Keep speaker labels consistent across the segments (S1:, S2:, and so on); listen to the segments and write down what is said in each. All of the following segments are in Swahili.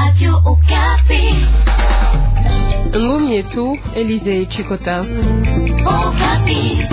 S1: Radio Okapi.
S2: Ngumi yetu Elize Chikota.
S1: Okapi.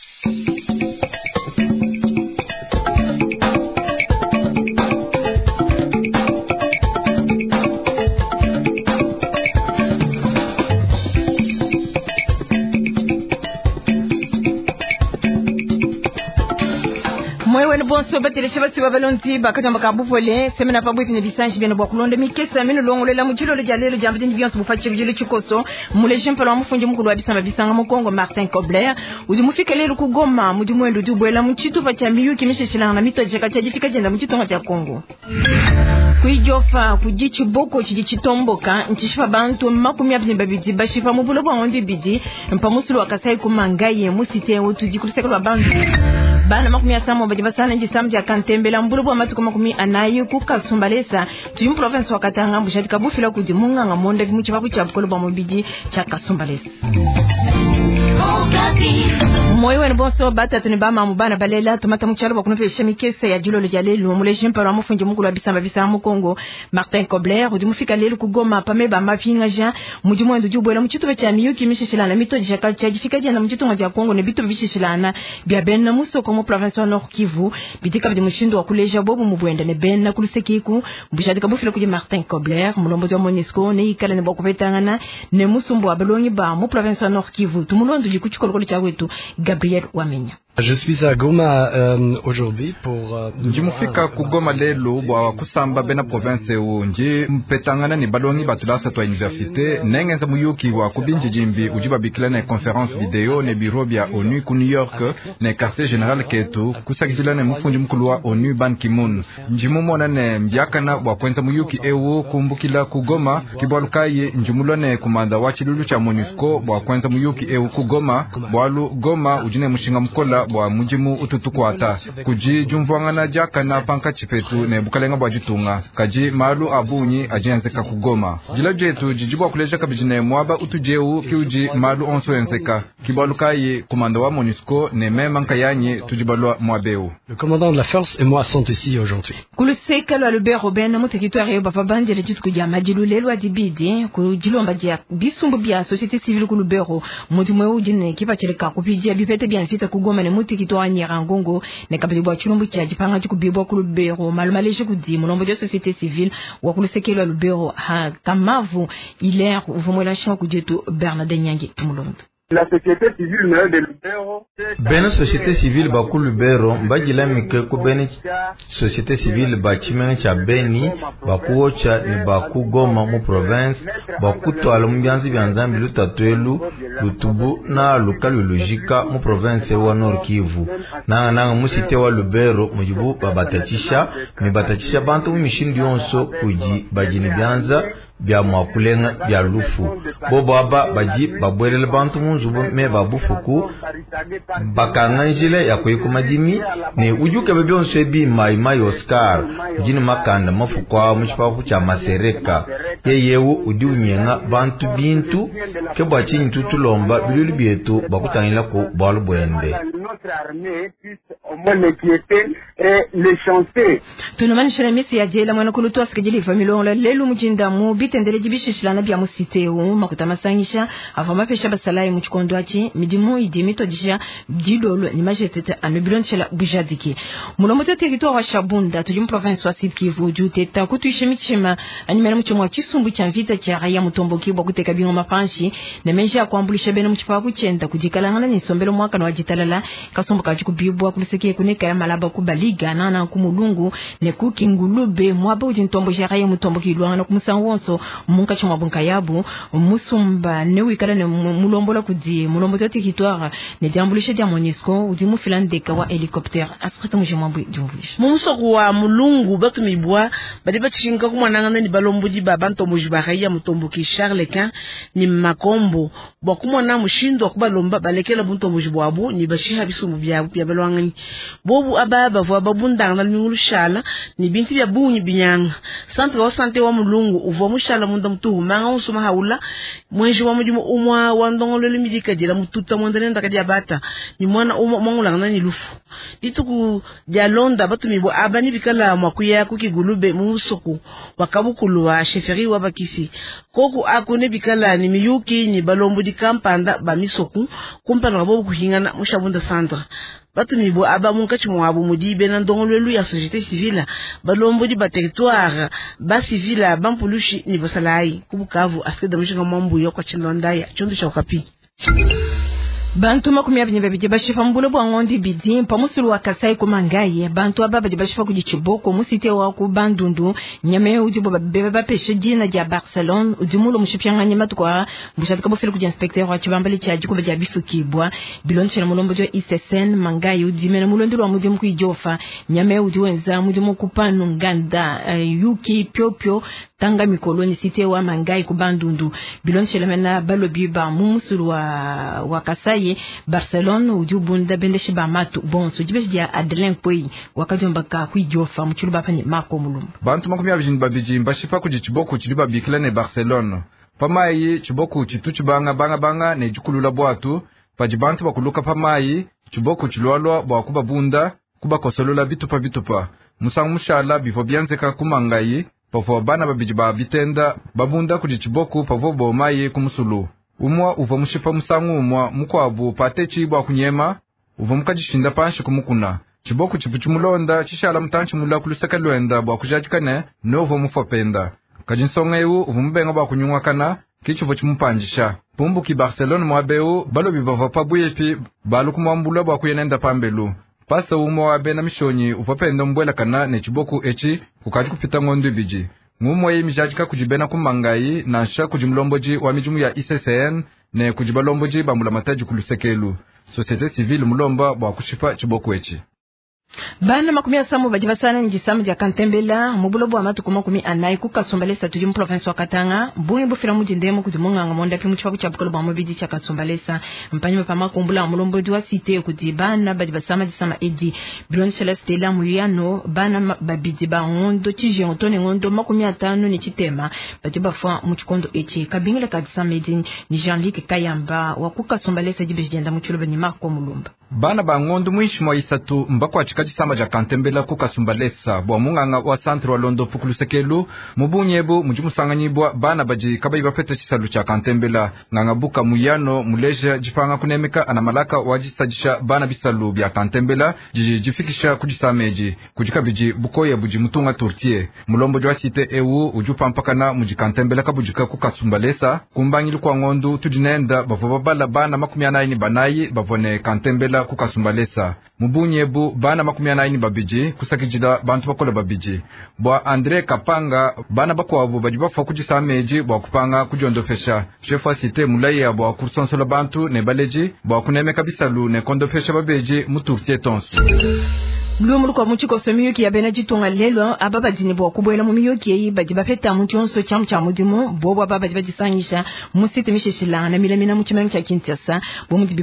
S2: Mwewe bonso bateleshe bati babalonzi bakatamba kabufole semena pabwiti ne bisanji bino bwakulonde mikesa mino longolela mujilo ljalelo jambidi ndibyanso bufache bujilo chikoso muleje mpala wa mufunje mukulu wa bisamba bisanga mu Kongo Martin Kobler uji mufika lelo ku Goma muji mwendo dubwela muchitu pacha miyuki mishishilana na mito jeka chajifika jenda muchitu ngati ya Kongo kuijofa kujichi boko chijichitomboka nchishifa bantu makumi abini babidi bashifa mubulo bwa ondi bidi mpamusulu wakasai kumangaye musite wotuji kulisekelo bantu bana makumi asamo bajibasana njisamja kantembela mbulu bwa matuko makumi anayi kukasumbalesa tuyu province wa Katanga mbushati kabufila kudi munganga monda vimuchi babu cha bukolo bwa mobidi cha kasumbalesa moyo wenu bonso bata tunibama mubana balela tumata mchalo bakunufesha mikesa ya jilo ljalelo muleje mpara mufunje mukulu abisamba bisanga mu Kongo Martin Kobler udi mufika lelo ku Goma pameba mafinga ja muji mwendo jubwela muchitu cha miyuki mishishilana mito jaka chajifika jana muchitu ngati ya Kongo ne bitu bishishilana bya benna muso komo province wa Nord Kivu bitika bidi mushindo wa kuleja bobu mubwenda ne benna kulusekiku mbushadi kabufila kuje Martin Kobler mulombozi wa MONUSCO ne ikala ne bakupetangana ne musumbu wa belongi ba mu province wa Nord Kivu tumulondo jikuchikolo cha wetu Gabriel Wamenya.
S3: Je suis à Goma aujourd'hui pour
S4: njimufika ku Goma lelo bwa kusamba bena province unji mpetangana ni baloni batulasa twa université nengenza muyuki wa kubinji jimbi ujiba bikila na conference video ne bureau bya ONU ku New York ne quartier general ketu kusakizila ne mufunji mukulu wa ONU Ban Ki-moon njimumona ne mbyakana bwa kwenza muyuki ewo kumbukila ku Goma kibwalukaye njimulone kumanda wa chilulu cha MONUSCO bwa kwenza muyuki ewo ku Goma bwalu Goma ujine mushinga mkola bwa mujimu ututukwata kuji jumvwangana jaka na panka chipetu ne bukalenga bwa jitunga kaji malu abunyi ajenzeka ku Goma jila jetu jijibwa kuleja kabijine mwaba utujeu kiuji malu onso enzeka kibalukaye komanda wa MONUSCO ne mema nkayanye tujibalwa mwabeu.
S3: Le commandant de la force et moi sont ici aujourd'hui.
S2: Kuluseka lwa Lubero Robert na mutekitoire yo bafabanje le jitu kujya majilu lwa dibidi kujilomba dia bisumbu bya société civile ku Lubero mudimwe ujine kipacheleka kupijia bipete bya nfita ku Goma ne mutekitoire Nyirangongo ne kabili bwa chulumbu cha jipanga chikubibwa ku Lubero malumaleje kudi mulombo de société civile wa kuluseka lwa Lubero ha kamavu Hilaire uvumwela shima kujetu Bernard Nyangi tumulondo.
S5: La société civile de Lubero
S6: bene société civile ba ku Lubero mbajila mike ku bene société civile ba chimene cha Beni ba kuocha ni ba ku Goma mu province ba kutwala mu byanzi byanzambi lutatwelu lutubu na lukalu logika mu province wa Nord Kivu na musite wa Lubero mujibu babatachisha mibatachisha bantu mu mishindi yonso kuji bajini byanza bya mwakulenga bya lufu bobo aba baji babwerele bantu munzubu me babufuku bakanganjile ya kuikumadimi ne ujuke bebyonse bi mai Oscar jini makanda mafukwa muchipaku cha Masereka yeyewu udiunyenga bantu bintu ke bwachinyi tutulomba biluli byetu bakutangila ku bwalu bwende
S2: tunumanisha mesi ya jela mwana kulutu asikajili familonga lelu mjinda mu bitendele jibishishilana bya musiteu makutamasanyisha avama pesha basalaye mu chikondo achi midimu idimito disha didolo ni majetete anubilonchela bujadiki mulomoto territoire wa Shabunda tujum province wa Sud Kivu juteta kutuisha michima animera muchomo wa chisumbu cha mvita cha raya mutomboki bwa kuteka bingo mapanshi ne menja kwambulisha bene muchipa kuchenda kujikalangana ni sombelo mwaka na wajitalala kasumbu kajikubibwa kuliseke kuneka ya malaba kubaliga nana kumulungu ne kukingulube mwaba ujintombo ja raya mutomboki lwana kumusanwonso munka choma bunka yabu musumba ne wikala ne mulombola kudi mulombo to territoire ne diambulisha dia MONUSCO udi mufilandeka wa helicopter asrata mujemambu jumbulisha
S7: mumusoko wa mulungu batumibwa bali bachinga kumwananga ni balomboji baba ntomboji baraya mutomboki Charles Quint ni makombo bwa kumwana mushindo kubalomba balekela buntomboji bwabo ni bashiha bisumbu bya balwangani bobu ababa vo babundanga na mingulu shala ni binti bya bunyi binyanga centre wa santé wa mulungu uvo mushala munda mtuhu manga usuma haula mwenji wa mudimu umwa wa ndongolo limidika dira mututa mwandane ndakadi abata ni mwana umwa mangula na ni lufu dituku dia londa batumi bo abani bikala makuya kukigulube musoku wakabukulu wa sheferi wa bakisi koku akune bikala ni miyuki ni balombo di kampanda ba misoku kumpana bobu kuhingana mushabunda centre batumi bo aba munkachi mwabo mudibe na ndongolwelu ya société civile balombo di ba territoire ba civile ba mpulushi ni basalai kubukavu afika mshinga mambu yo kwa chindonda ya chondo cha Okapi.
S2: Bantu makumi abiri babiri bashifa mbulo bwa ngondi bidi pamusulu wa Kasai kumangaye bantu ababiri bashifa kujichiboko musite wa ku Bandundu nyame ujibo babebe bapeshe jina dia Barcelone ujimulo mushipyanga nyama tukwa mbushaka bofele ku inspecteur wa chibambali cha jikuba dia bifukibwa bilonchera mulombo jo ISSN mangaye ujimena mulondo wa mudimu kuijofa nyame ujiwenza mudimu kupanu nganda yuki pyopyo tanga mikoloni site wa mangaye ku Bandundu bilonchera mena balobi ba mumusulu wa Kasai Barcelone ujubunda bendeshi ba matu bonso jibeshi dia Adeline Poi wakajomba ka kuijofa mchulu bapani mako mulumbu
S4: bantu makumi abiri babiri bashifa kujichiboko chiliba bikila ne Barcelone pamayi chiboko chitu chibanga banga ne jukulula bwatu pajibantu bakuluka pamayi chiboko chilwalwa bwa kuba bunda kuba kosolola bitupa musangu mushala bifo byanzeka kumangayi pafo bana babiri ba bitenda babunda kujichiboko pafo bomayi kumusulu umwa uva mushipa musangu umwa mukwabu pate chibwa kunyema uva mukajishinda panshi kumukuna chiboku chipu chimulonda chishala mutanchi mula kuluseka lwenda bwa kujajikane novo mufopenda kajinsonga ewu uva mbenga bwa kunyungwa kana kichuvo chimupanjisha pumbu ki Barcelona mwabeu balobi bava pabuyepi balu kumwambula bwa kuyenenda pambelu pasa umwa wabe na mishonyi uva pendo mbwela kana ne chiboku echi kukaji kupita ngondu biji ngumo ye mijajika kujibena kumangayi na sha kujimlomboji wa mijumu ya ISSN ne kujibalomboji bambula mataji kulusekelu société civile mulomba bwa kushifa chiboko echi
S2: bana makumi asamu bajibasana njisamu dia Kantembela mubulobo wa matu makumi anayi kukasumbalesa tuji province wa Katanga bungi bufira mujindemo kuzimunganga monda pi muchipaku cha bukolo bwa mubidi cha kasumbalesa mpanyi mapama kumbula mulombo diwa site kuti bana bajibasama jisama edi Bilon Celeste la muyano bana babidi ba ngondo chije ngotone ngondo makumi atano ni chitema bajibafa muchikondo echi kabingile kadisama edi ni Jean-Luc Kayamba wa kukasumbalesa jibejenda muchulo bani mako mulumba
S4: bana ba ngondo mwishimo isatu mbakwa chikajisama ja Kantembela kukasumbalesa bwa munganga wa centre wa Londo pukulusekelu mubunyebu mujimusanganyibwa bana baji kabayi bafete chisalu cha Kantembela nganga buka muyano muleja jipanga kunemeka anamalaka wajisajisha bana bisalu bya Kantembela jifikisha kujisameji kujikabiji bukoye buji mutunga tourtier mulombo jwa site ewu ujupa mpakana muji Kantembela kabujika kukasumbalesa kumbangilu kwa ngondu tudinenda bavobabala bana makumi anayi banayi bavone Kantembela kukasumbalesa mubunyebu bana makumi anayi babiji kusakijida bantu bakola babiji bwa Andre Kapanga bana bakwabu bajibafa kujisameji bwa kupanga kujondofesha shefu site mulaya bwa kursonsola bantu ne baleji bwa kunemeka bisalu ne kondofesha babeji muturtie tonsu
S2: Mlumu kwa muchiko somiyuki ya bena jitunga lelo ababa dinibo kubwela mumiyuki yeyi bajiba feta muchonso cha mudimu bobo ababa jiba jisanyisha musite mishishila na milamina muchimengi cha Kinshasa bo mudi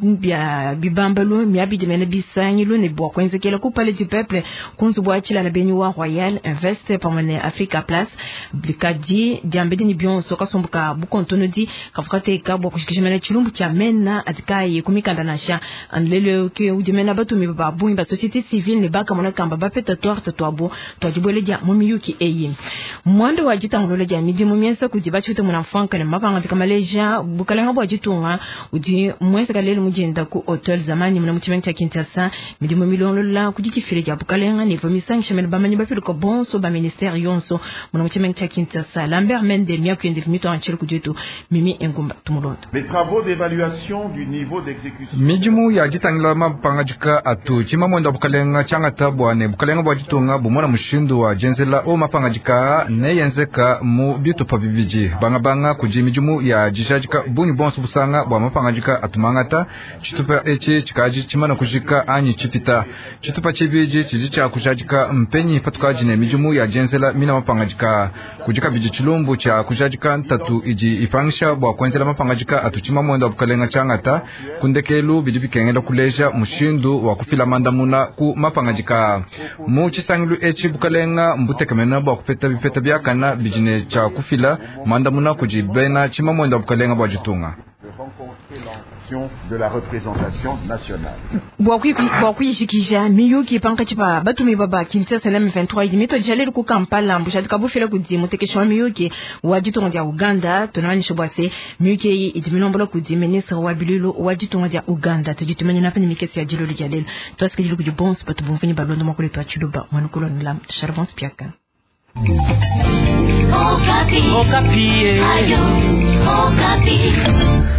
S2: bibambalo miabidi mena bisanyilu ne bo kwenzekela kupale du peuple kunzu bo achila na benywa Royal Invest pamane Africa Place blikadi diambedi ni bionso kasombuka bukontono di kafukate ka bo kushikishimana chilumbu cha mena atikaye kumikanda nasha anlelo ke udimena batu mi babu ba société civile ne baka mona kamba ba feta toabo twajibole ja mumiyuki eyi mwando wa jitangulo ja midi mumiensa kujiba chute muna fanka ne mapanga kama leja bukalanga bo jitunga uji mwesa kalelo mujenda ku hotel zamani muna muchimengi cha Kinshasa midi mumilonlo la kujikifire ja bukalanga ne vomisang shemel bamanyi ba filo ko bonso ba ministère yonso muna muchimengi cha Kinshasa Lambert Mende miaku ende mito anchelo kujetu mimi engumba tumulondo
S8: les travaux d'évaluation du niveau d'exécution
S4: mijimu ya jitangla mapanga jika atu chima mwendo bukalanga bukalenga changata bwane bukalenga bwa jitunga bumona mushindu wa jenzela o mapangajika ne yenzeka mu bitupa bibiji banga kujimijumu ya jishajika bunyi bonso busanga bwa mapangajika atumangata chitupa echi chikaji chimana kujika anyi chipita chitupa chibiji chijicha kujajika mpenyi patukaji ne mijumu ya jenzela mina mapangajika kujika biji chilumbu cha kujajika ntatu iji ifangisha bwa kwenzela mapangajika atuchima mwendo bukalenga changata kundekelu biji bikengela kuleja mushindu wa kufila mandamuna ku mapangajika mu chisangilu echi bukalenga mbutekemena bwa kupeta bipeta byakana bijine cha kufila mandamuna kujibena chima mwendo bukalenga bwa jitunga
S8: de la représentation nationale.
S2: Bwakuyishikisha miyuki pankachipa batumi baba kimtsa salama 23 idimito jalelu ku Kampala mbushadi kabufila kudi mutekesho miyuki wajitunga dia Uganda tonani shobwase miyuki idiminombola kudi ministre wa bilulu wajitunga dia Uganda tujitumanya napani mikesi ya jilulu jalelu twasikijulu kuji bonse batu bumfini balondo makule twachiluba mwanukolo nila charbons piaka
S1: Okapi. Okapi. Ayo. Okapi.